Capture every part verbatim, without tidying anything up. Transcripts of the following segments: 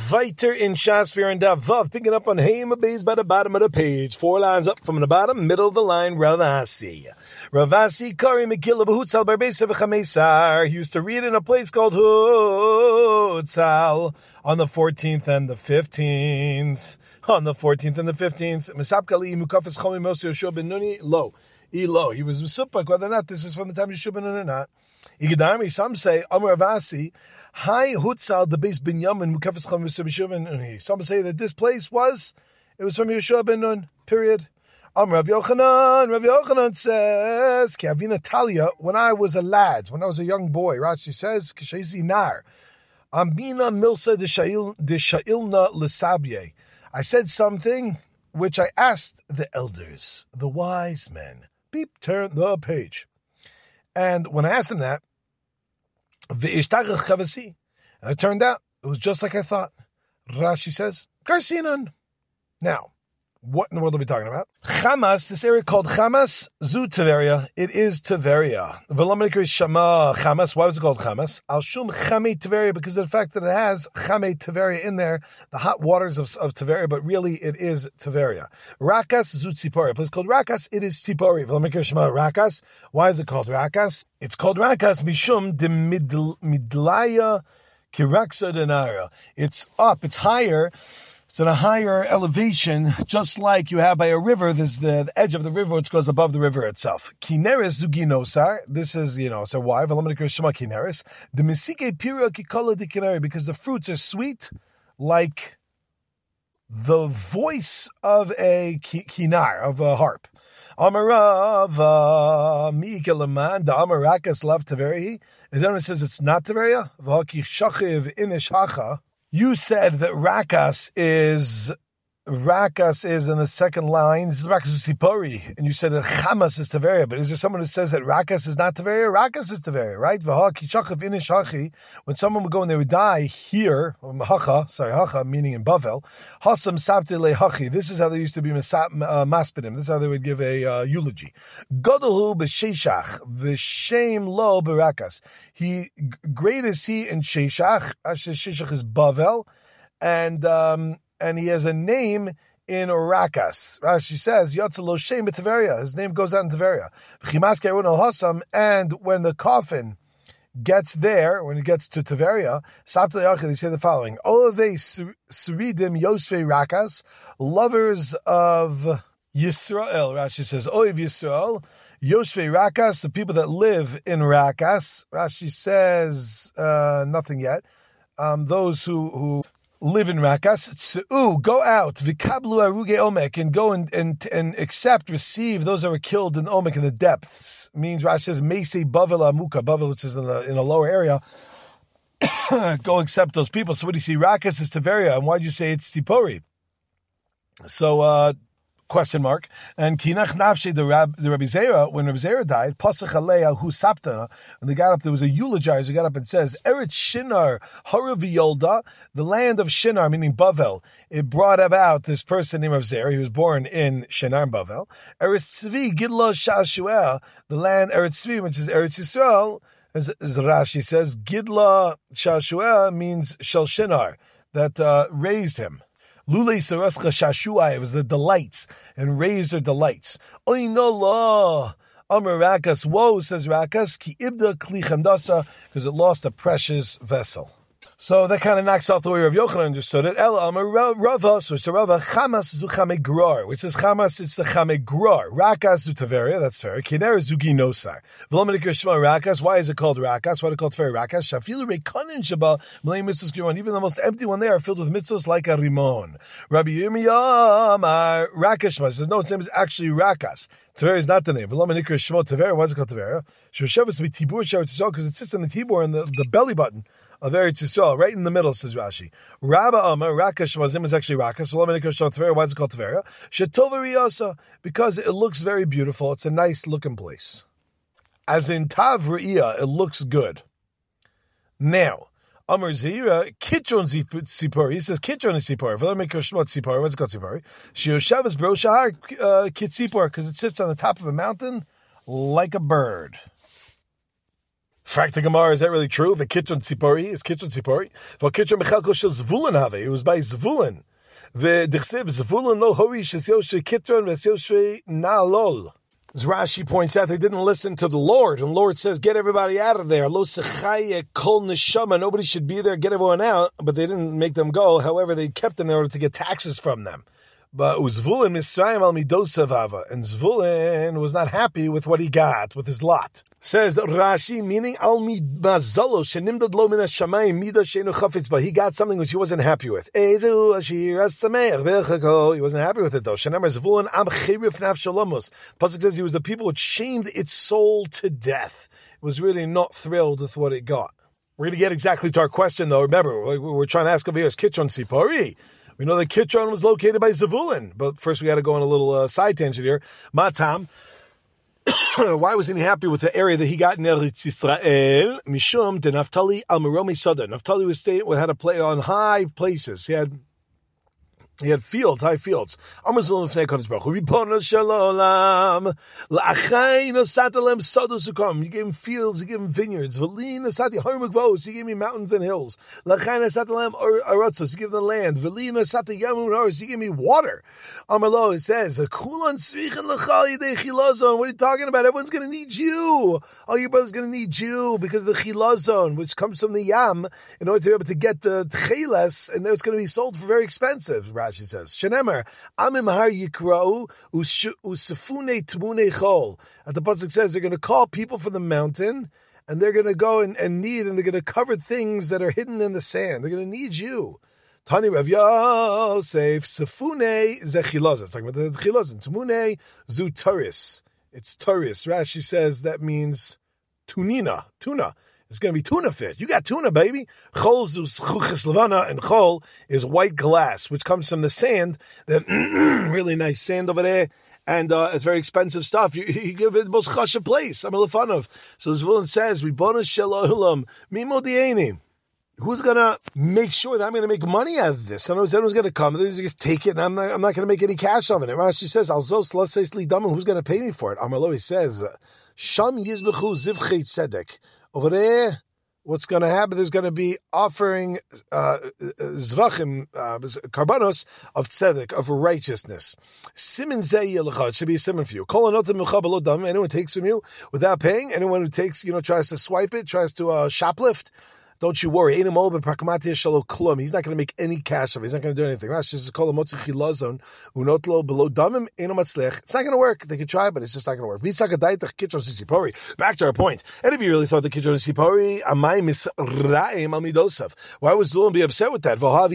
Weiter in Shasper and Vav, picking up on Hema Bays by the bottom of the page. Four lines up from the bottom, middle of the line, Ravasi. Ravasi, Kari Mekila Behutzal Barbesa V'Chamesar. He used to read in a place called Hutzal on the fourteenth and the fifteenth. On the fourteenth and the fifteenth. Mesapkali Mukafis Chomi Moshe Yoshua ben Nuni, lo. E lo. He was Mesupak, whether or not this is from the time of Yoshua ben Nuni or not. Igadami, some say, Amar Ravasi, Hi Hutzal, the base Binyamin, Mukafis Chomi Moshe ben Nuni. Some say that this place was, it was from Yoshua ben Nun, period. Amar Rav Yochanan, Rav Yochanan says, Ki Avina Talia, when I was a lad, when I was a young boy, Rashi says, Kishayzi Nar, Ambina Milsa de Sha'ilna Lesabye. I said something which I asked the elders, the wise men. Beep, turn the page. And when I asked them that, and it turned out, it was just like I thought. Rashi says, Garcinan. Now, what in the world are we talking about? Chamas, this area called Chamas, Zu Tiveria. It is Tiveria. V'lamanikri Shama Chamas. Why was it called Chamas? Al Shum Chame Tiveria, because of the fact that it has Chame Tiveria in there, the hot waters of, of Tiveria, but really it is Tiveria. Rakas Zu Tzipori. A place called Rakas, it is Tzipori. V'lamanikri Shama Rakas. Why is it called Rakas? It's called Rakas Mishum de Midlaya Kiraksa Denara. It's up, it's higher. It's at a higher elevation, just like you have by a river. There's the, the edge of the river which goes above the river itself. Kineres zuginosar. This is, you know, so why? Kineres. The misike pira kikala de kineri, because the fruits are sweet, like the voice of a kinar, of a harp. Amarava miikelaman da amarakas lav taveri. Is that what it says it's not Taveria? V'haki shachiv inishacha. You said that Rakas is Rakas is in the second line. This is Rakas Sipori, and you said that Chamas is Tiveria. But is there someone who says that Rakas is not Tiveria? Rakas is Tiveria, right? When someone would go and they would die here, Hacha, sorry, Hacha, meaning in Bavel, Hasam Sabte Lehachi. This is how they used to be maspidim. This is how they would give a uh, eulogy. Godelu b'Sheshach v'Shem lo b'Rakas. He great is he in Sheshach. Actually, Sheshach is Bavel, and um, and he has a name in Rakas. Rashi says, Yotzelo Shem b'Tiveria. His name goes out in Tiveria. V'chimas ke'erun al Hasam, and when the coffin gets there, when it gets to Tiveria, Sabta Yachid, they say the following: Olave Suridim Yosfe Rakas, lovers of Yisrael. Rashi says, Oiv Yisrael. Yoshvei Rakas, the people that live in Rakas. Rashi says uh, nothing yet. Um, those who, who live in Rakas, Tse'u, go out, Vikablu Aruge Omek, and go and, and and accept, receive those that were killed in Omek, in the depths. Means Rashi says, Meisei Bavel Amuka, Bavel, which is in the in a lower area. Go accept those people. So what do you see? Rakas is Tiveria, and why do you say it's Tipori? So, uh, question mark. And Kinach Nafshe, the Rab, the Rabbi Zera, when Rabbi Zera died, Pasach Aleya Hu Saptana, when they got up, there was a eulogizer who got up and says, Eretz Shinar Haraviyolda, the land of Shinar, meaning Bavel, it brought about this person named Rav Zera. He was born in Shinar and Bavel. Eretz Tzvi Gidla Shashuah, the land Eretz Tzvi, which is Eretz Yisrael, as, as Rashi says, Gidla Shashuah means Shel Shinar, that uh, raised him. Lule Sarascha Shashua, it was the delights, and raised her delights. Oinola, Amar Rakas, woe, says Rakas, ki ibda kli chamdasa, because it lost a precious vessel. So that kind of knocks off the way Rav Yochanan understood it. El Amar Rava, so it's a Rava, Chamas zu Chamegrar, which says Chamas, it's the Chamegrar. Rakas zu Taveria, that's fair. Kiner zugi nosar. V'lomedik Rishma Rakas, why is it called Rakas? Why is it called Taveria Rakas? Shafilu reikanin shaba, Malay mitzvahs grimon. Even the most empty one there are filled with mitzvahs like a rimon. Rabbi Yirmiyah Amar Rakashma says, no, its name is actually Rakas. Taveria is not the name. V'lomedik Rishma Taveria, why is it called Taveria? Shoshavas b'tibur sheretz Yisrael, because it sits on the tibur and the, the belly button of Eretz Yisrael, right in the middle, says Rashi. Rabba Amar, Rakas Shmazim is actually Rakas. Why is it called Tveria? Shetova Riyasa, because it looks very beautiful. It's a nice looking place. As in Tav Riyah, it looks good. Now, Amar Zehira, Kitron Sipori, he says Kitron is Sipori. Sipori, what's it called Sipori? Shioshavas Bro Shahar Kit Sipor, because it sits on the top of a mountain like a bird. Fact the Gemara, is that really true? The Kitron Tzipori is Kitron Tzipori. For Kitron Mechalko shel Zvulun have it was by Zvulun. The Dichsev Zvulun lo horish es Yoshve Kitron ves Yoshve Na'alol. As Rashi points out, they didn't listen to the Lord, and the Lord says, "Get everybody out of there." Lo sechaye kol neshama. Nobody should be there. Get everyone out. But they didn't make them go. However, they kept them in order to get taxes from them. But Zvulun Mitzrayim al midosav hava, and Zvulun was not happy with what he got, with his lot. Says Rashi, meaning al midmazalo shenimdad lo min hashamayim mida sheinu chafetz, but he got something which he wasn't happy with. Ezu ashir hasameach v'chako. He wasn't happy with it though. Shenemar Zvulun am chirif nafshalamos. Pasuk says he was the people which shamed its soul to death. It was really not thrilled with what it got. We're going to get exactly to our question though. Remember, we're trying to ask over here is Kitron Tzipori. We know that Kitron was located by Zvulun, but first we got to go on a little uh, side tangent here. Matam, why wasn't he happy with the area that he got in Eretz Yisrael? Mishum de Naftali al Meromi Sada. Naftali was staying, had to play on high places. He had He had fields, high fields. You gave him fields, you gave him vineyards. You gave me mountains and hills. You gave them land. You gave me water. It says, what are you talking about? Everyone's going to need you. All your brothers are going to need you because of the chilazon, which comes from the yam, in order to be able to get the tcheles, and it's going to be sold for very expensive, right? She says, Shenemer, Amim Har Yikra'u Usefune Tmune Chol. And the pasuk says they're going to call people from the mountain, and they're going to go and, and need, and they're going to cover things that are hidden in the sand. They're going to need you. Tani Rav Yosef, Sefune Zechilazon. Talking about the Chilazon. Tmune Zutaris. It's Taris. Rashi says that means tunina, tuna. It's going to be tuna fish. You got tuna, baby. Chol zus chuches levana, and chol is white glass, which comes from the sand. That really nice sand over there, and uh, it's very expensive stuff. You, you give it the most chashav place. I'm a lefanov. So Zvulun says, "Ribono shel olam mimo di'eni." Who's going to make sure that I'm going to make money out of this? Someone's going to come, they're just take it, and I'm not, I'm not going to make any cash off it. Rashi says, "Alzos laseis li damu." Who's going to pay me for it? Amarlo, he says, "Sham yizbechu zivchei tzedek." Over there, what's going to happen? There's going to be offering uh, zvachim, uh, karbanos of tzedek, of righteousness. Simin zeh yelachad should be a simon for you. Kol anotim mecha below dam. Anyone takes from you without paying. Anyone who takes, you know, tries to swipe it, tries to uh, shoplift. Don't you worry. He's not going to make any cash of it. He's not going to do anything. It's not going to work. They can try, but it's just not going to work. Back to our point. And if you really thought the Kitron Tzipori, why was Zvulun be upset with that?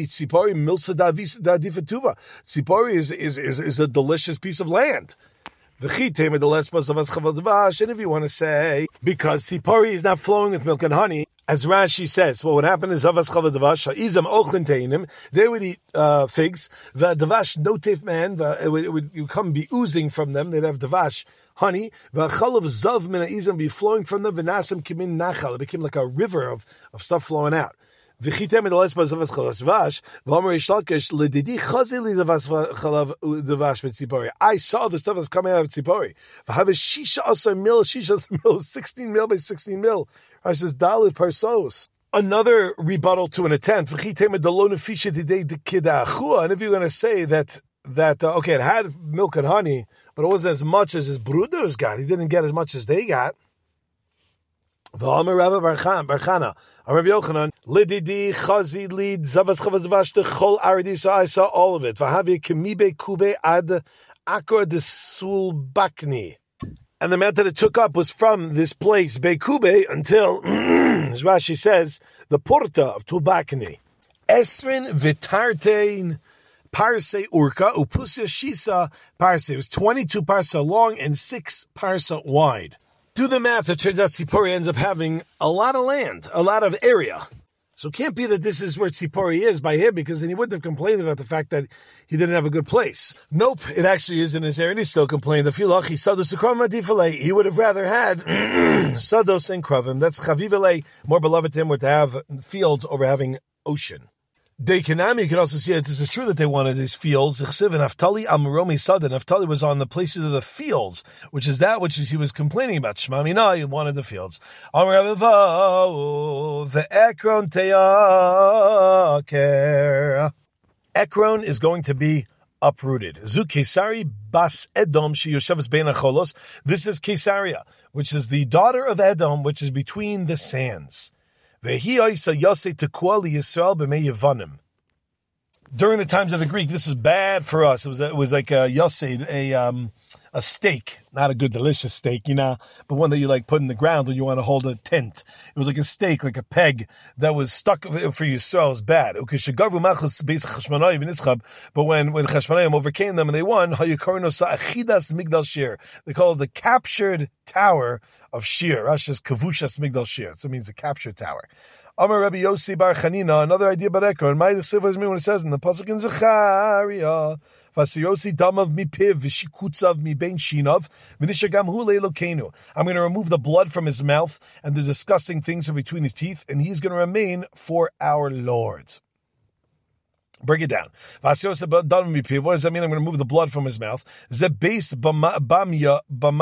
Tzipori is, is, is, is a delicious piece of land. And if you want to say, because Tzipori is not flowing with milk and honey, as Rashi says, well, what happened is Zavas Chavad Davash, Izam Ochlin Teinim, they would eat uh, figs, the Davash notif man, it would, it would come be oozing from them, they'd have Davash honey, the Chalav Zav Mina Izam be flowing from them, Vinasam Kimin Nachal, it became like a river of, of stuff flowing out. V'chitem edales b'zavas chalav dvash. V'omer Yishlakish ledidi chazili davas chalav dvash b'tzipori. I saw the stuff that's coming out of Tzipori. V'hav shisha asar mil, shisha asar mil, sixteen mil by sixteen mil. I says dalit parsos. Another rebuttal to an attempt. V'chitem edalon fisha didei dekidachua. And if you're going to say that that uh, okay, it had milk and honey, but it wasn't as much as his brothers got. He didn't get as much as they got. V'omer Rabbi Barchana. Rav Yochanan, lididi chazi lid zavas chavas vash the chol aridi. So I saw all of it. V'havi kemibe kube ad akor de sulbakni, and the amount that it took up was from this place Beikube until, as Rashi says, the porta of Tulbakni. Esrin vitartein parse urka upusya shisa parse. It was twenty-two parsa long and six parsa wide. Do the math, it turns out Tzipori ends up having a lot of land, a lot of area. So it can't be that this is where Tzipori is by him, because then he wouldn't have complained about the fact that he didn't have a good place. Nope, it actually is in his area, and he still complained. He would have rather had Sados and Kravim. That's Chavivele, more beloved to him, were to have fields over having ocean. Dekanami, you can also see that this is true that they wanted these fields. Naftali Amaromi Sada. Naftali was on the places of the fields, which is that which he was complaining about. Shmamina, he wanted the fields. The Ekron Teyaker. Ekron is going to be uprooted. Zu Kesari Bas Edom Sheyoshavas Bein Acholos. This is Kesaria, which is the daughter of Edom, which is between the sands. During the times of the Greek, this is bad for us. It was it was like a yosed, a um a steak, not a good delicious steak, you know, but one that you like put in the ground when you want to hold a tent. It was like a steak, like a peg that was stuck for Yisrael. It was bad. But when when Cheshmanayim overcame them and they won, they call it the captured tower of Shir. Rashi says Kavushas Migdal Shir. So it means the captured tower. Amar Rabbi Yossi Bar Chanina, another idea about Ekron. My Siva mean when it says in the pasuk in Zechariah, Vasiyosi damav mipiv v'shikutzav mibein shinav v'nishagam hu le'elokenu. I'm going to remove the blood from his mouth and the disgusting things from between his teeth, and he's going to remain for our Lord. Break it down. What does that mean? I'm going to remove the blood from his mouth. Zebeis bamaya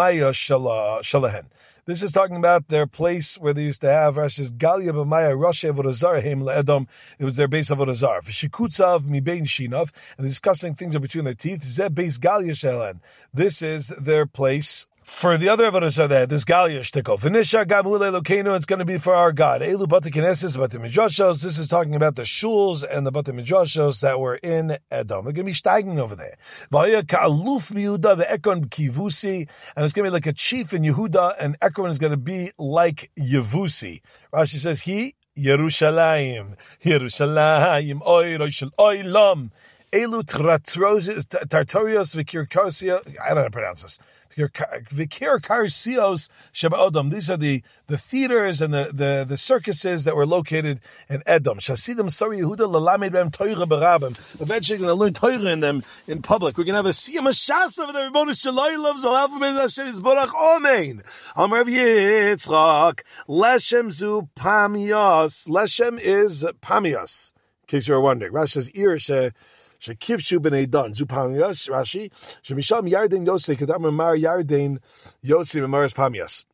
shalahen. This is talking about their place where they used to have Rashi's Galia b'maya Rosh Avodah Heim le'edom. It was their base of Avodah Zarah. V'shikutzav mibein shinav, and the disgusting things are between their teeth. Zeh beis Galia shalahen. This is their place. For the other Avodah Zarah, this Galia shtickle. V'nisha gam hu le'elokenu, it's going to be for our God. Elu bate knesses, bate midrashos. This is talking about the shuls and the bate midrashos that were in Edom. They're going to be steiging over there. V'haya ka'aluf miYehuda ve'ekron kivusi, and it's going to be like a chief in Yehuda, and Ekron is going to be like Yevusi. Rashi says, he, Yerushalayim, Yerushalayim, oy, roshel, oy, lam. Elu tartorios v'kirkarsia, I don't know how to pronounce this. Vikir Karsios Sheba These are the, the theaters and the, the, the circuses that were located in Edom. Shasidim Sari Yehuda Lalamed Bem Torah Barabim. Eventually, we're going to learn Torah in them in public. We're going to have a Siyam Shas over there. Rebbeinu Shalom Zalaf Beis Hashem Yisborach. Amen. Amar Rav Yitzchak Leshem Zu Pamios. Leshem is Pamios. In case you're wondering, Rashi says Ir She. Shekivshu b'nei Dan. Zupamias, Rashi. Shemisham Yarden Yosei Kedam Mar Yarden Yosei Memaras Pamias.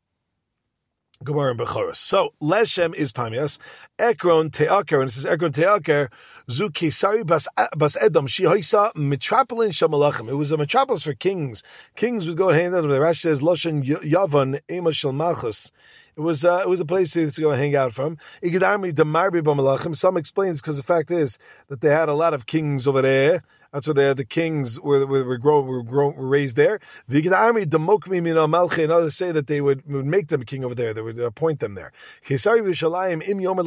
Gemara and Bechoros. So Leshem is Pamias. Ekron Teaker, and it says Ekron Teaker. Zu Kesari bas bas Edom. She hoisa metropolin shamalachim. It was a metropolis for kings. Kings would go hand in hand. The Rashi says Loshen Yavan Ema Shel Malchus. It was uh, it was a place to go hang out from. Some explains because the fact is that they had a lot of kings over there. That's where they had the kings were were, were grown were grown were raised there. And others say that they would, would make them king over there. They would appoint them there. If someone tells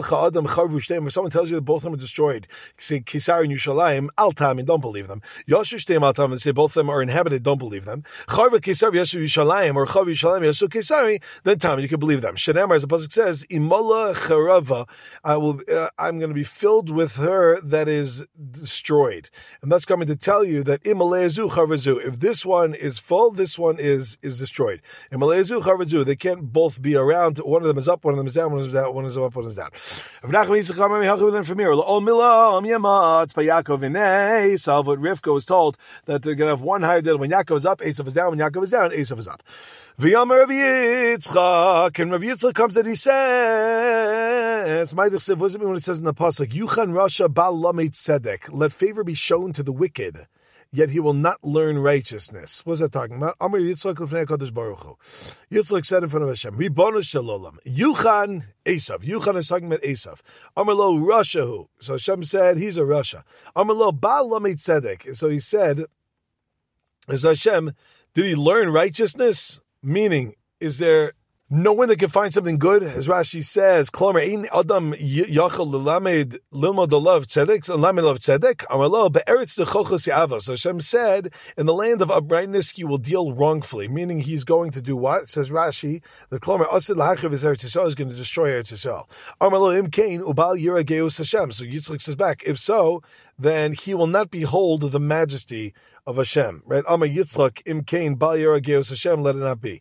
you that both of them are destroyed, say Kesari and Yushalayim, al tamin, don't believe them. Yosher shteim al tamin, say both of them are inhabited, don't believe them. Charva Kesari Yosher Yushalayim or Chav Yushalayim Yosher Kesari, then tamin, you can believe them. Shenemar, as the pasuk says, Imola Charava, I will, uh, I'm going to be filled with her that is destroyed, and that's coming to tell you that Imalezu Chavazu. If this one is full, this one is is destroyed. Imalezu Chavazu. They can't both be around. One of them is up, one of them is down, one is down, one is up, one is down. From here, by Yaakov and Esav, what Rivka was told that they're going to have one higher deal when Yaakov is up, Esav is down. When Yaakov is down, Esav is up. V'yomer Rav Yitzchak, and Rav Yitzchak comes and he says, what does it mean when it says in the pasuk, Yuchan Rasha Bal Lamed Tzedek, let favor be shown to the wicked, yet he will not learn righteousness. What is that talking about? Amar Yitzchak l'fnei HaKadosh Baruch Hu. Yitzchak said in front of Hashem, Ribono shel olam, Yuchan Esav. Yuchan is talking about Esav. Amar lo Rashahu. So Hashem said, he's a Rasha. Amar lo Bal Lamed Tzedek. So he said, as Hashem, did he learn righteousness? Meaning, is there no one that can find something good? As Rashi says, Klomer ein adam yachal lelamed lilmod olav tzedek, lelamed olav tzedek, amalo be'eretz dechochos ya'ava. So Hashem said, in the land of uprightness, you will deal wrongfully. Meaning, he's going to do what? Says Rashi, the Klomer asid lahachav is Eretz Yisrael, is going to destroy Eretz Yisrael. Amalo im kain ubal yira geus Hashem. So Yitzchak says back, if so, then he will not behold the majesty of Hashem. Right? Amar Yitzchak im kain bal yira geus Hashem, let it not be.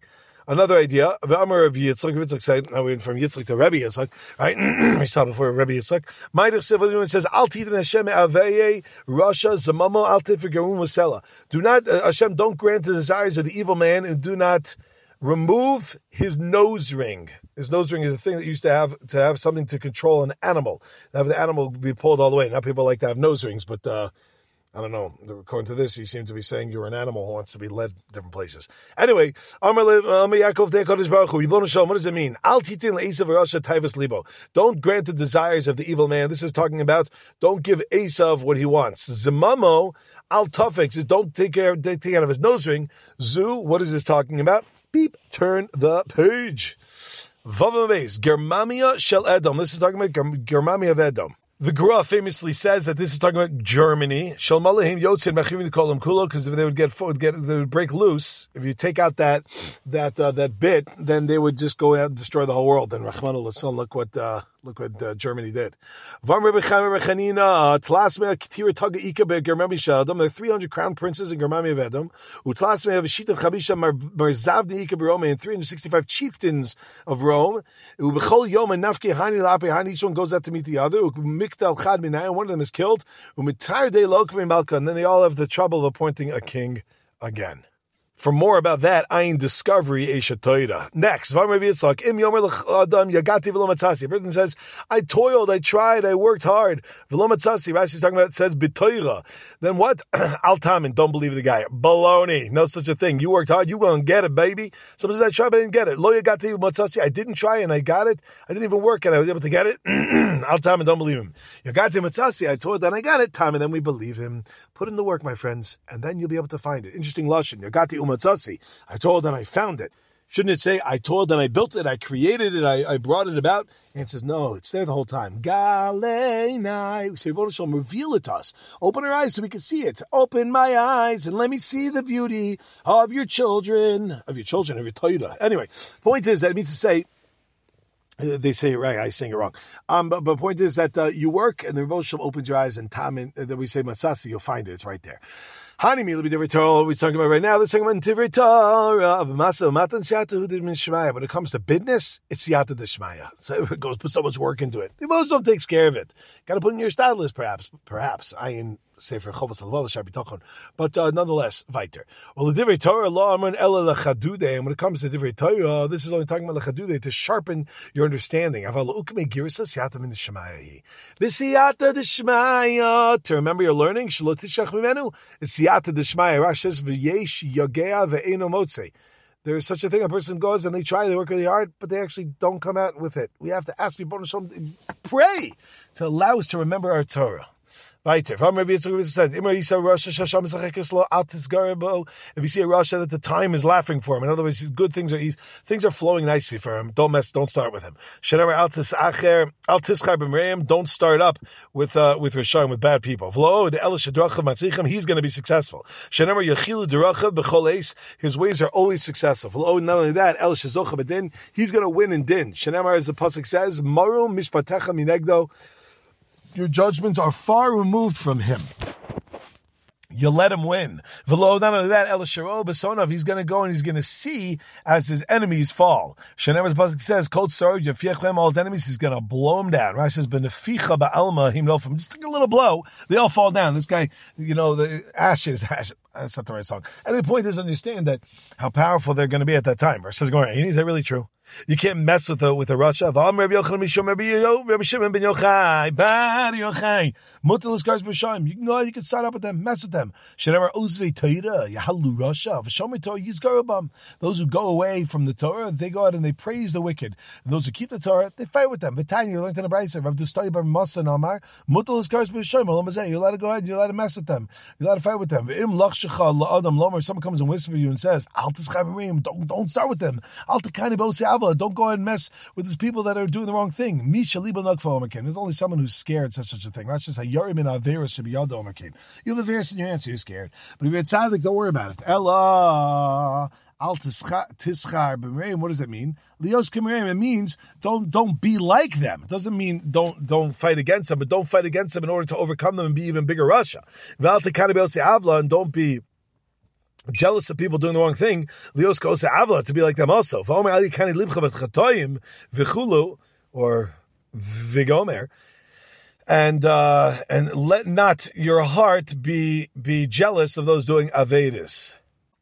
Another idea. V'amar of Yitzchak. Yitzchak said, now we're from Yitzchak to Rebbe Yitzchak, right? We saw before Rebbe Yitzchak. Ma'idach Siv says, Al titin Hashem aveye Rasha zamamo al tifgerum wasela. Do not, uh, Hashem, don't grant the desires of the evil man, and do not remove his nose ring. His nose ring is a thing that used to have to have something to control an animal. To have the animal be pulled all the way. Now people like to have nose rings, but uh, I don't know. According to this, you seem to be saying you're an animal who wants to be led different places. Anyway, Amar Yaakov de Kodesh Baruch Hu, Yibon Shalom. What does it mean? Al titin le'esav Rasha taivas libo. Don't grant the desires of the evil man. This is talking about don't give Esav what he wants. Zemamo al tafik says don't take care take care of his nose ring. Zu, what is this talking about? Beep. Turn the page. Vavam Beis, Germamia shel Edom. This is talking about Germamia of Edom. The Gra famously says that this is talking about Germany. Shel Malahim Yotzin Mechivin Kolam Kulo, because if they would get, would get, they would break loose. If you take out that that uh, that bit, then they would just go out and destroy the whole world. And Rahman al-Hassan, look what uh, look what uh, Germany did. There are three hundred crown princes in Germami of Edom. And three hundred sixty-five chieftains of Rome. Each one goes out to meet the other. And one of them is killed. And then they all have the trouble of appointing a king again. For more about that, Ayin Discovery Esha Toida. Next, a person says, I toiled, I tried, I worked hard. Velomatzasi, Rashi's talking about, it says, Bitoira. Then what? Altamin, don't believe the guy. Baloney, no such a thing. You worked hard, you gonna get it, baby. Someone says, I tried, but I didn't get it. Lo Yagati Matzasi, I didn't try and I got it. I didn't even work and I was able to get it. Altamin, don't believe him. Yagati Matzasi, I toiled and I got it. Time, and then we believe him. Put in the work, my friends, and then you'll be able to find it. Interesting lashon. Yagati umatzasi. I told and I found it. Shouldn't it say, I told and I built it, I created it, I, I brought it about? And it says, no, it's there the whole time. Galeinai. We say, Rebbeinu Shalom, reveal it to us. Open our eyes so we can see it. Open my eyes and let me see the beauty of your children, of your children, of your Torah. Anyway, point is that it means to say, they say it right, I sing it wrong. Um, but the point is that uh, you work and the Rebbeinu Shalom opens your eyes and tam, and then we say matzasi, you'll find it, it's right there. Hani mi divrei Torah, we're talking about right now, let's talk about divrei Torah, masa matan siyata min shmaya. When it comes to business, it's siyata d'shmaya. So it goes, put so much work into it. The Rebbeinu Shalom takes care of it. Got to put in your stat list, perhaps, perhaps. I in Sefer Chovos Halvav Shabitachon, but uh, nonetheless, weiter. Well, the divrei Torah law amran ela lechadude, and when it comes to divrei Torah, this is only talking about lechadude to sharpen your understanding. Aval ukme girsa siyata min d'shmaya. V'siyata d'shmaya, to remember your learning. Shelo tishach mimenu siyata d'shmaya. Rashi says v'yesh yagea ve'eno motze. There is such a thing. A person goes and they try, they work really hard, but they actually don't come out with it. We have to ask Rebbeinu Shalom, pray to allow us to remember our Torah. Weiter. If you see a Rasha that the time is laughing for him, in other words, good things are things are flowing nicely for him. Don't mess. Don't start with him. Don't start up with uh, with Rishon, with bad people. He's going to be successful. His ways are always successful. Not only that, he's going to win in din. As the pasuk says, Maru mishpatecha minegdo. Your judgments are far removed from him. You let him win. V'lo, not only that, El Sharo Besonov, he's going to go and he's going to see as his enemies fall. Shenever the pasuk says, "Kol tzar yafiach lem," all his enemies, he's going to blow them down. Rashi says, "Beneficha ba'alma himnofim." Just take a little blow, they all fall down. This guy, you know, the ashes. ashes that's not the right song. And the point is, understand that how powerful they're going to be at that time. Rashi says, "Is that really true?" You can't mess with a with a Rasha. You can go out, you can start up with them, mess with them. Those who go away from the Torah, they go out and they praise the wicked. And those who keep the Torah, they fight with them. You learned in the Brayso, you let it go ahead, you let it mess with them. You let it fight with them. If someone comes and whispers you and says, don't, don't start with them. Don't go ahead and mess with these people that are doing the wrong thing. There's only someone who's scared says such a thing. That's just a yarim in averis should be yado makin. You have a virus in your answer, you're scared. But if you're tzaddik, don't worry about it. Ella al tischar b'mereim. What does that mean? Lios k'mereim. It means don't don't be like them. It doesn't mean don't don't fight against them, but don't fight against them in order to overcome them and be even bigger Rasha. Val tekani be'otzi avla, and don't be jealous of people doing the wrong thing, lios kosa avla, to be like them also. Or vigomer, and uh, and let not your heart be be jealous of those doing avedis.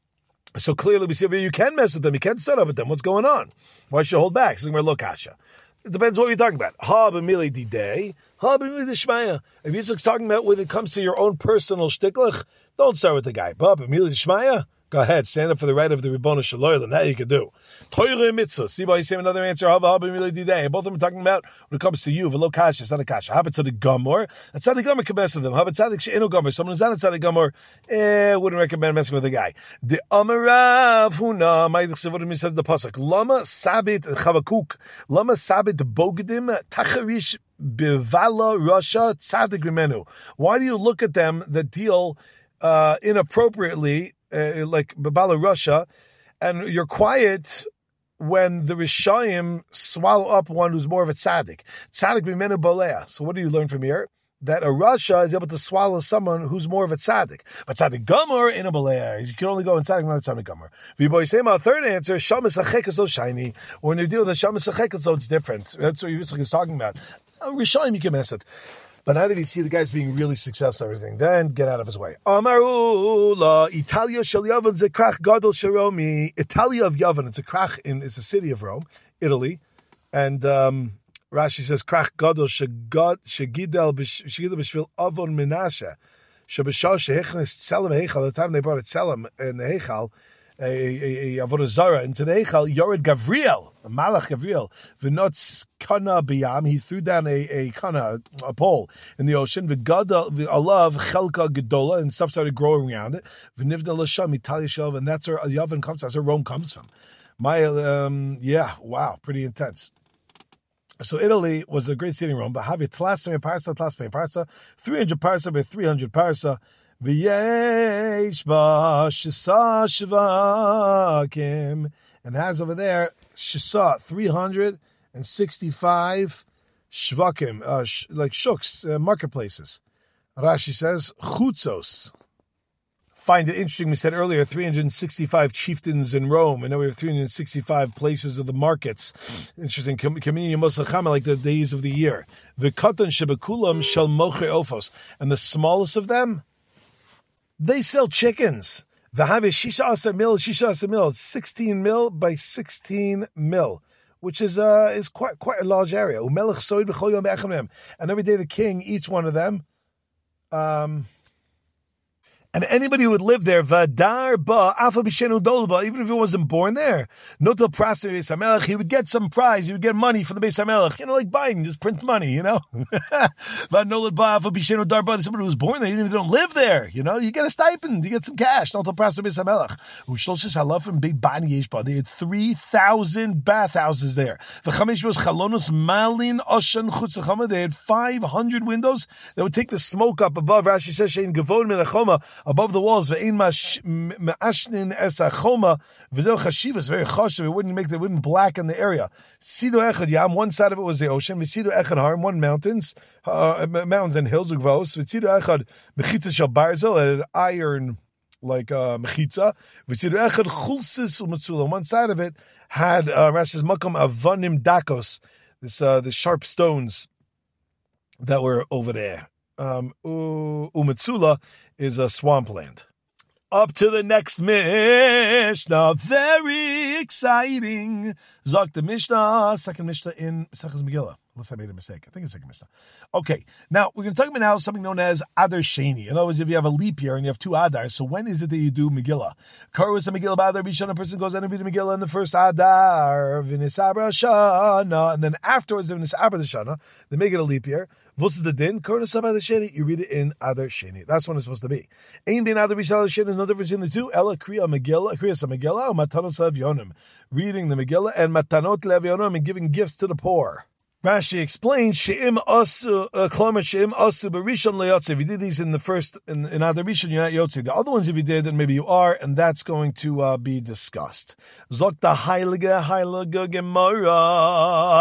So clearly we see over here you can mess with them, you can start up with them. What's going on? Why should you hold back? So we're low kasha. It depends what you're talking about. Ha b'mili didei, ha b'mili d'shmaya. If Yitzchak's talking about when it comes to your own personal shtiklach, don't start with the guy. But b'mili d'shmaya, go ahead, stand up for the right of the Ribbon Shaloyim. That you can do. Toire mitzvah. See why you say another answer. Hava haba mili didei. Both of them are talking about when it comes to you. V'lo kasha, it's not a kasha. Haba tzadik gomor. A tzadik gomor can mess with them. Haba tzadik she'enu gomor. Someone who's not a tzadik gomor, eh, wouldn't recommend messing with the guy. The amarav huna. Ma'idich sevodim says the pasuk. Lama sabit chavakuk. Lama sabit bogdim tacharish bivala rasha tzadik rimenu. Why do you look at them that deal uh, inappropriately? Uh, like Babala Russia, and you're quiet when the Rishayim swallow up one who's more of a tzaddik. Tzaddik b'menu bolea. So what do you learn from here? That a Russia is able to swallow someone who's more of a tzaddik. But tzaddik gomer in a bolea. You can only go in tzaddik, not a tzaddik gomer. V'boy say my third answer, shamas hachek is so shiny. When you deal with the shamas hachek, so it's different. That's what Yitzchak is talking about. Rishayim you can mess it. But how did he see the guy's being really successful and everything? Then get out of his way. Amaru la Italia shel Yavan zekrach gadol sheromi. Italia of Yavan, it's a krach in, it's a city of Rome, Italy, and um, Rashi says krach gadol shegad shegidel shegidel b'shvil avon menashe shebeshal shehechnes tzelem heichal. The time they brought it tzelem in the heichal, a, a, a avodah zara into the heichal, Yored Gavriel, a malach Gavriel, v'notz kana biyam. He threw down a a kana, a pole in the ocean. V'gada v'alav chelka gedola, and stuff started growing around it. V'nivda l'sham Italia shelv, and that's where Yavan comes. That's where Rome comes from. My um, yeah, wow, pretty intense. So Italy was a great city in Rome. But have you tlasme parsa, tlasme parsa, three hundred parsa by three hundred parsa. V'yesh ba shisa shvakim, and has over there shisa three hundred and sixty-five shvakim, uh, sh- like shuks, uh, marketplaces. Rashi says chutzos. Find it interesting. We said earlier three hundred sixty-five chieftains in Rome, and now we have three hundred sixty-five places of the commarkets. Interesting. Communion Mosachama, like the days of the year. V'katan shebekulam shel mocher ofos, and the smallest of them, they sell chickens. The have is shisha asa mil, shisha asa mil. It's sixteen mil by sixteen mil, which is uh is quite quite a large area. Umelech soid b'chol yom be'echem, and every day the king eats one of them. Um. And anybody who would live there, vadar ba afa b'shenu dolba, even if he wasn't born there, notel praser Beis HaMelech, he would get some prize, he would get money for the Beis HaMelech, you know, like Biden, just print money, you know. Vad nolad ba afa b'shenu darba, somebody who was born there, even if they don't live there, you know, you get a stipend, you get some cash. Notel praser Beis HaMelech. Ushloshis halav from Big Bani Yeshba. They had three thousand bathhouses there. V'chamesh was chalonos malin oshan chutzachama. They had five hundred windows that would take the smoke up above. Rashi says shein gavon min achoma, above the walls. Ve'ein ma'ashnin es achoma v'zeh chashivas, very chashiv. It wouldn't make, they wouldn't blacken the area. Sido echad yam, one side of it was the ocean. V'sido echad harim, one mountains, uh, mountains and hills ugvos. V'sido echad mechitza shel barzel, it had iron like uh, mechitza. V'sido echad chulsis u'metzula. One side of it had uh, Rashi's makam avanim dakos, this uh, the sharp stones that were over there. Um, Umetzula is a swampland. Up to the next Mishnah. Very exciting. Zok the Mishnah, second Mishnah in Sechas Megillah. Unless I made a mistake. I think it's second Mishnah. Okay, now we're going to talk about now something known as Adar Sheni. In other words, if you have a leap year and you have two Adars, so when is it that you do Megillah? Karus a Megillah Adar Bishon, a person goes in and read the Megillah in the first Adar, V'nisabra Shana, and then afterwards, V'nisabra the Shana, they make it a leap year. Vos is the din? Karus Adar Sheni, you read it in Adar Sheni. That's when it's supposed to be. Ein bin Adar Bishon Sheni is no difference between the two. Ella Kriya Megillah, Kriya Megillah, or Matanot Levyonim, reading the Megillah, and Matanot Levyonim, and giving gifts to the poor. Rashi explains, She'im asu, Klamer She'im asu b'rishon le'yotze. If you did these in the first, in, in Adar Rishon, you're not yotze. The other ones, if you did, then maybe you are, and that's going to uh, be discussed. Zok the heilige, heilige Gemara.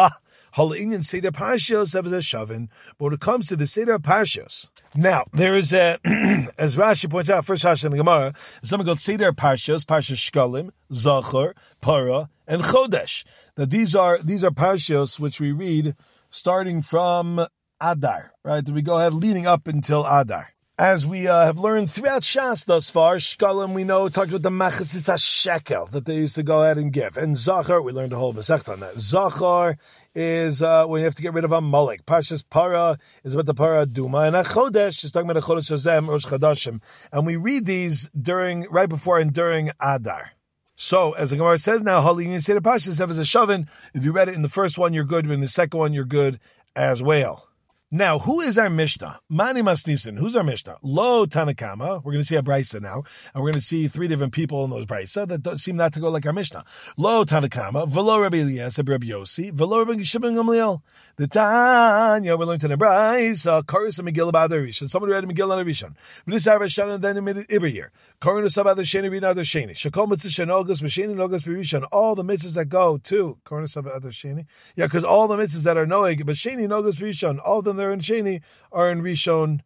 Halinian Seder Parshios have a shavin. But when it comes to the Seder Parshios, now there is a, as Rashi points out, first Rashi in the Gemara, something called Seder Parshios, Parsha Shkalim, Zachor, Para, and Chodesh. That these are these are Parshios which we read starting from Adar, right? We go ahead leading up until Adar. As we uh, have learned throughout Shas thus far, Shkalim, we know, talked about the Machasis HaShekel that they used to go ahead and give. And Zachar, we learned a whole Masechta on that. Zachar is uh, when you have to get rid of a Amalek. Parshas Para is about the Para Duma. And Chodesh is talking about a Chodesh Hazem, Rosh Chadashim. And we read these during, right before and during Adar. So, as the Gemara says now, Halin Seder Parshas have as a shavin. If you read it in the first one, you're good. But in the second one, you're good as well. Now, who is our Mishnah? Mani Masnisin. Who's our Mishnah? Lo Tanakama. We're going to see a Brisa now. And we're going to see three different people in those Brisa that don't seem not to go like our Mishnah. Lo Tanakama. Velo Rabbi Eliezer, Rabbi Yossi. Velo Rabbi Shimon Gamliel. The Tanya, we learned in the Brisa. Karis and Megillah B'Adar Rishon. Somebody read Megillah on Rishon. V'nisar Rishon and then he made it every year. Karin Usab Adar Sheni, read Adar Sheni. Shekol Mitzvah Shenogos, B'Sheni, Nogos B'Rishon. All the mitzvahs that go to Karin Usab Adar Sheni. Yeah, because all the mitzvahs that are Noeg, B'Sheni, Nogos B'Rishon. All of them they're in Sheni are in Rishon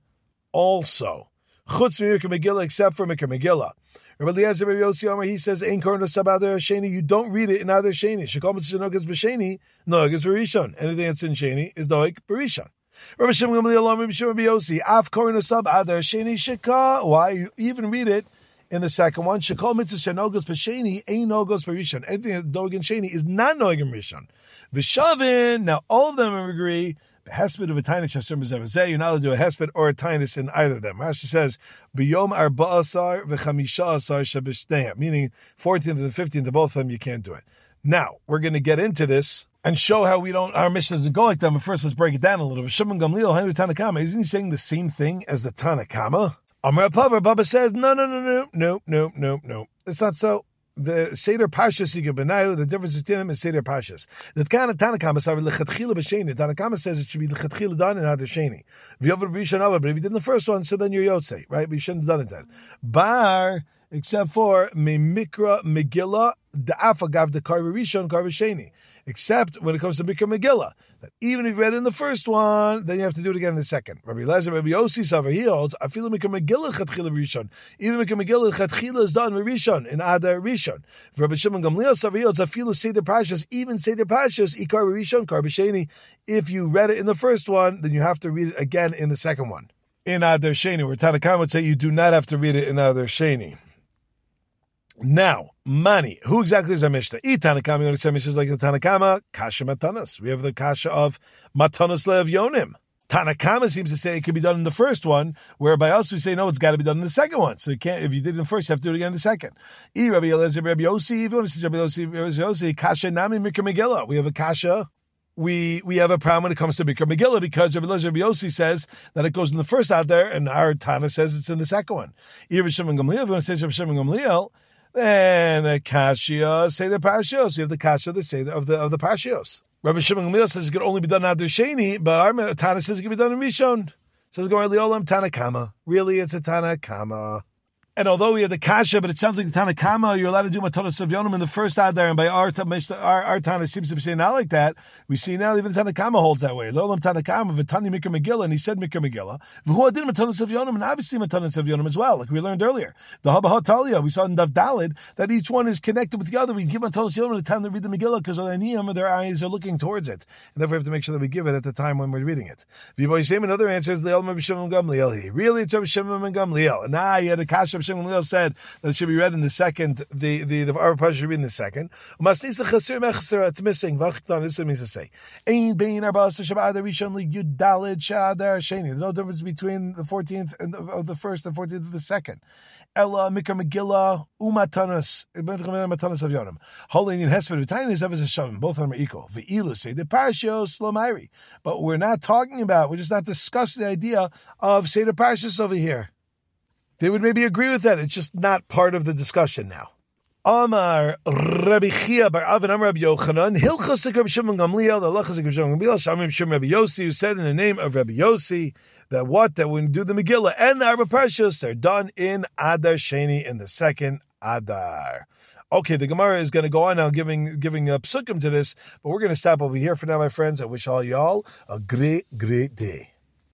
also. Chutz Mikra Megillah, except for Mikra Megillah. Rabbi Eliezer Rabbi Yossi Omer, he says, Ein Korin Usab Adar Sheni, you don't read it in Adar Sheni. Shekol Mitzvah Shenogos B'Sheni, Nogos B'Rishon. Anything that's in Sheni is Noeg B'Rishon. Rabbi Shimon Gamliel, Rabbi Shimon Rabbi Yossi, Af Korin Usab Adar Sheni Sheka. Why? You even read it in the second one. Shekol Mitzvah Shenogos B'Sheni, Ein Nogos B'Rishon. Anything that's Noeg in Sheni is not Noeg in Rishon. V'Shavin, now all of them agree, Hesped of a Tainus Hashem B'Zevazeh, you're not allowed to do a Hesped or a Tainus in either of them. Rashi says, B'yom Arba'asar v'chamisha asar shabishneim, meaning fourteenth and fifteenth of both of them, you can't do it. Now, we're going to get into this and show how we don't, our mission doesn't go like that, but first let's break it down a little bit. Shimon Gamliel, Hainu Tanakama, isn't he saying the same thing as the Tanakama? Amar Papa, Papa says, no, no, no, no, no, no, no, no. It's not so. The Seder Parshas Yigabenayu, the difference between them is Seder Parshas. The Tanakama says lechatchila b'sheni. Tanakama says it should be lechatchila done and Adar Sheni. V'yover b'rishon aber, but if you did the first one, so then you're Yotzei, right? We shouldn't have done it then. Bar, except for Mikra Megillah, Da'afa gav the Karbi Rishon, Karbi Sheni. Except when it comes to Mikra Megillah, that even if you read it in the first one, then you have to do it again in the second. Rabbi Eliezer, Rabbi Yossi Savar, he holds, I feel Mikra Megillah Chatchila Rishon. Even Mikra Megillah Chatchila is done with Rishon, in Adar Rishon. Rabbi Shimon Gamliel Savar, he holds, I feel Seder Parshas, even Seder Parshas, Ikar Rishon, Karbi Sheni. If you read it in the first one, then you have to read it again in the second one. In Adar Sheni, where Tanakama would say you do not have to read it in Adar Sheni. Now, Mani, who exactly is our Mishnah? I Tanakama, you want to say Mishnah is like the Tanakama, Kasha Matanas. We have the Kasha of Matanas Lev Yonim. Tanakama seems to say it could be done in the first one, whereby us we say, no, it's got to be done in the second one. So you can't, if you did it in the first, you have to do it again in the second. I Rabbi Eliezer, Rabbi Yossi, if you want to say Rabbi Yossi, Rabbi Yossi, Kasha Nami Mikra Megillah. We have a Kasha. We we have a problem when it comes to Mikra Megillah because Rabbi Eliezer, Rabbi Yossi says that it goes in the first out there, and our Tana says it's in the second one. I Rabbi Shimon Gamliel, if you want to say Rabbi Shimon Gamliel, then a Kashia, say the Parshios. You have the Kasha, the say of the of the Parshios. Rabbi Shimon Gamliel says it could only be done Adar Sheni, but our Tana says it can be done in Rishon. Says Gemara Liolam Tanakama. Really, it's a Tanakama. And although we have the Kasha, but it sounds like the Tanakama, you're allowed to do Matanos of Yonim in the first Adar, and by our, our, our Tana seems to be saying not like that. We see now even the Tanakama holds that way. Lolam Tanakama, V'tani Mikra Megillah, and he said Mikra Megillah. V'hu did Matanos of Yonim, and obviously Matanos of Yonim as well, like we learned earlier. The Habahot Talia, we saw in Dav Dalid, that each one is connected with the other. We give Matanos of Yonim at the time to read the Megillah, because of their niyam, their eyes are looking towards it. And therefore we have to make sure that we give it at the time when we're reading it. V'boisem, another answer is Le'el Rabbi Shimon Gamliel. Really, it's Rabbi Shimon Gamliel. And now you had a Kasha Rabbi Shimon Gamliel said, that it should be read in the second, the the the Arba Pasha should be in the second. It's missing. This means to say, there's no difference between the fourteenth and of the first and fourteenth of the second. Ella Mikra Megillah Umatanas Matanas of Yonim. Holy in Hesped V'Tainis Eves Hashavim. Both of them are equal. V'ilu say the Parshios Lomairi. But we're not talking about. We're just not discussing the idea of Seder Parshas over here. They would maybe agree with that. It's just not part of the discussion now. Amar Rabbi Chia bar Avin Amar Rabbi Yochanan Hilchos Rabbi Shimon Gamliel the Halachos Rabbi Shimon Gamliel Shamim Shimon Rabbi Yossi, who said in the name of Rabbi Yossi that what that when you do the Megillah and the Arba Parshos they're done in Adar Sheni in the second Adar. Okay, the Gemara is going to go on now giving giving a psukim to this, but we're going to stop over here for now, my friends. I wish all y'all a great, great day.